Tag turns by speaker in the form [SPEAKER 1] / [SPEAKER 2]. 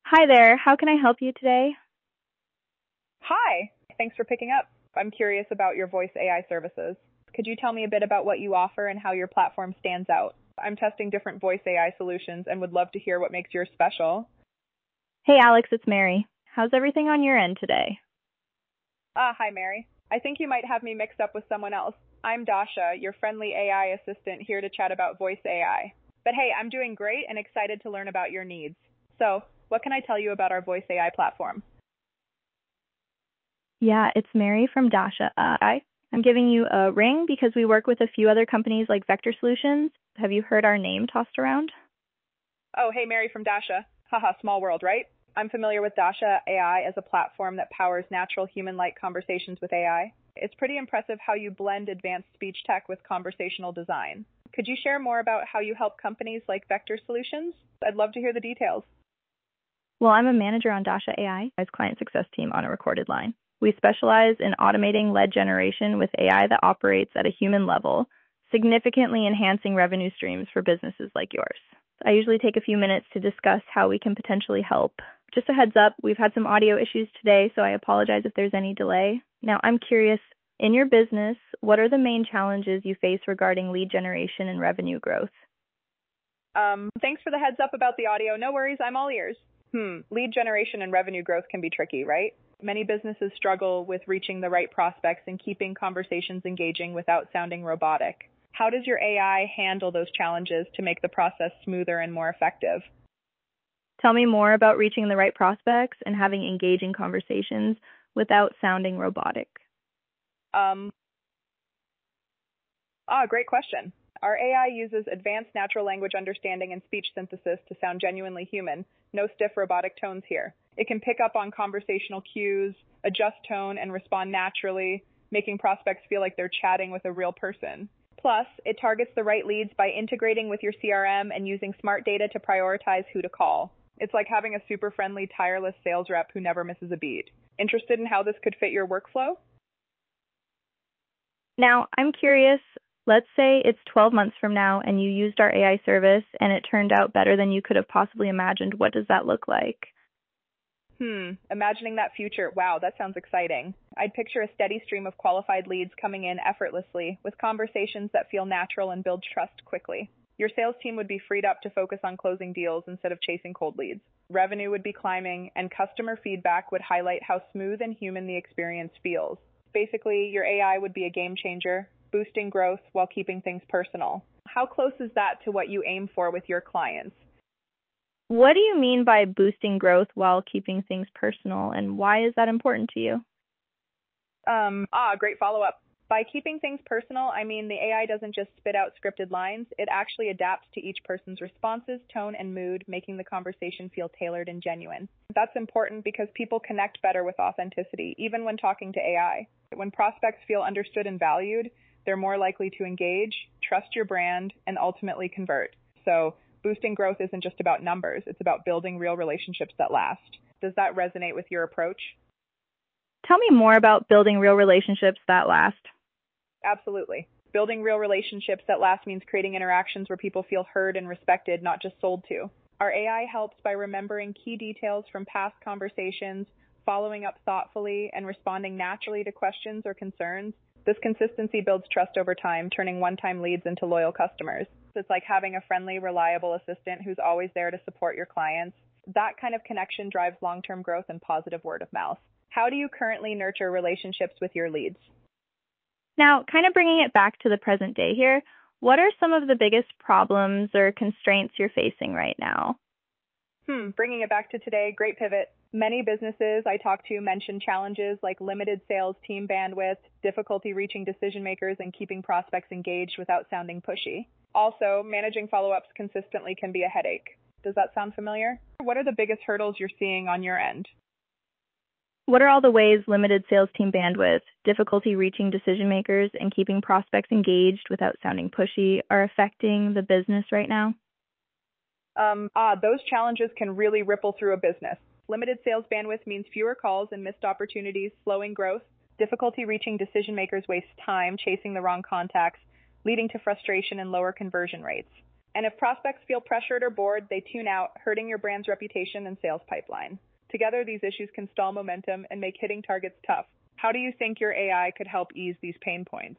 [SPEAKER 1] Hi there. How can I help you today?
[SPEAKER 2] Hi, thanks for picking up. I'm curious about your voice AI services. Could you tell me a bit about what you offer and how your platform stands out? I'm testing different voice AI solutions and would love to hear what makes yours special.
[SPEAKER 1] Hey, Alex, it's Mary. How's everything on your end today?
[SPEAKER 2] Hi, Mary. I think you might have me mixed up with someone else. I'm Dasha, your friendly AI assistant here to chat about voice AI. But hey, I'm doing great and excited to learn about your needs. So, what can I tell you about our voice AI platform?
[SPEAKER 1] Yeah, it's Mary from Dasha. I'm giving you a ring because we work with a few other companies like Vector Solutions. Have you heard our name tossed around?
[SPEAKER 2] Oh, hey, Mary from Dasha. Haha, small world, right? I'm familiar with Dasha AI as a platform that powers natural human-like conversations with AI. It's pretty impressive how you blend advanced speech tech with conversational design. Could you share more about how you help companies like Vector Solutions? I'd love to hear the details.
[SPEAKER 1] Well, I'm a manager on Dasha AI as client success team on a recorded line. We specialize in automating lead generation with AI that operates at a human level, significantly enhancing revenue streams for businesses like yours. I usually take a few minutes to discuss how we can potentially help. Just a heads up, we've had some audio issues today, so I apologize if there's any delay. Now, I'm curious, in your business, what are the main challenges you face regarding lead generation and revenue growth?
[SPEAKER 2] Thanks for the heads up about the audio. No worries, I'm all ears. Lead generation and revenue growth can be tricky, right? Many businesses struggle with reaching the right prospects and keeping conversations engaging without sounding robotic. How does your AI handle those challenges to make the process smoother and more effective?
[SPEAKER 1] Tell me more about reaching the right prospects and having engaging conversations without sounding robotic.
[SPEAKER 2] Um, Great question. Our AI uses advanced natural language understanding and speech synthesis to sound genuinely human. No stiff robotic tones here. It can pick up on conversational cues, adjust tone, and respond naturally, making prospects feel like they're chatting with a real person. Plus, it targets the right leads by integrating with your CRM and using smart data to prioritize who to call. It's like having a super friendly, tireless sales rep who never misses a beat. Interested in how this could fit your workflow?
[SPEAKER 1] Now, I'm curious, let's say it's 12 months from now and you used our AI service and it turned out better than you could have possibly imagined. What does that look like?
[SPEAKER 2] Imagining that future. Wow, that sounds exciting. I'd picture a steady stream of qualified leads coming in effortlessly, with conversations that feel natural and build trust quickly. Your sales team would be freed up to focus on closing deals instead of chasing cold leads. Revenue would be climbing, and customer feedback would highlight how smooth and human the experience feels. Basically, your AI would be a game changer, boosting growth while keeping things personal. How close is that to what you aim for with your clients?
[SPEAKER 1] What do you mean by boosting growth while keeping things personal, and why is that important to you?
[SPEAKER 2] Great follow-up. By keeping things personal, I mean the AI doesn't just spit out scripted lines, it actually adapts to each person's responses, tone, and mood, making the conversation feel tailored and genuine. That's important because people connect better with authenticity, even when talking to AI. When prospects feel understood and valued, they're more likely to engage, trust your brand, and ultimately convert. So, boosting growth isn't just about numbers, it's about building real relationships that last. Does that resonate with your approach?
[SPEAKER 1] Tell me more about building real relationships that last.
[SPEAKER 2] Absolutely. Building real relationships that last means creating interactions where people feel heard and respected, not just sold to. Our AI helps by remembering key details from past conversations, following up thoughtfully, and responding naturally to questions or concerns. This consistency builds trust over time, turning one-time leads into loyal customers. It's like having a friendly, reliable assistant who's always there to support your clients. That kind of connection drives long-term growth and positive word of mouth. How do you currently nurture relationships with your leads?
[SPEAKER 1] Now, kind of bringing it back to the present day here, what are some of the biggest problems or constraints you're facing right now?
[SPEAKER 2] Bringing it back to today, great pivot. Many businesses I talk to mention challenges like limited sales team bandwidth, difficulty reaching decision makers, and keeping prospects engaged without sounding pushy. Also, managing follow-ups consistently can be a headache. Does that sound familiar? What are the biggest hurdles you're seeing on your end?
[SPEAKER 1] What are all the ways limited sales team bandwidth, difficulty reaching decision makers, and keeping prospects engaged without sounding pushy are affecting the business right now?
[SPEAKER 2] Those challenges can really ripple through a business. Limited sales bandwidth means fewer calls and missed opportunities, slowing growth. Difficulty reaching decision makers wastes time chasing the wrong contacts, leading to frustration and lower conversion rates. And if prospects feel pressured or bored, they tune out, hurting your brand's reputation and sales pipeline. Together, these issues can stall momentum and make hitting targets tough. How do you think your AI could help ease these pain points?